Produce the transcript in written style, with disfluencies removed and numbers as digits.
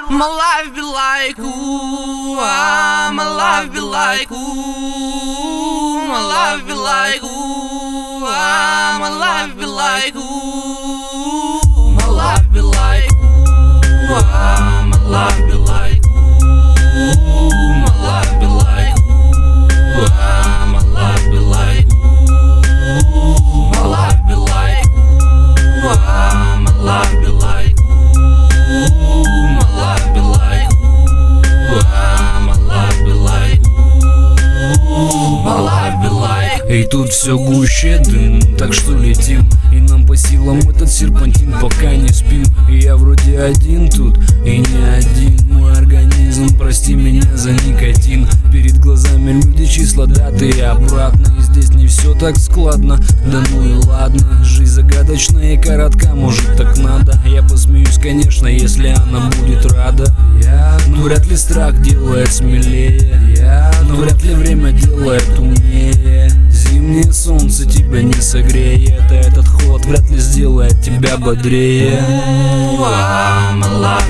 My life be like ooh, my life be like ooh, my life be like ooh, my life be like ooh, my life be like ooh, my life be like ooh, my life be like ooh, my life be like ooh, my life be like ooh, my life be like И тут все гуще дым, так что летим, и нам по силам этот серпантин, пока не спим. И я вроде один тут, и не один. Мой организм, прости меня за никотин. Перед глазами люди, числа, даты и обратно. И здесь не все так складно, да ну и ладно. Жизнь загадочная и коротка, может так надо. Я посмеюсь, конечно, если она будет рада. Но вряд ли страх делает смелее, но вряд ли время делает умнее. Зимнее солнце тебя не согреет, а этот холод вряд ли сделает тебя бодрее.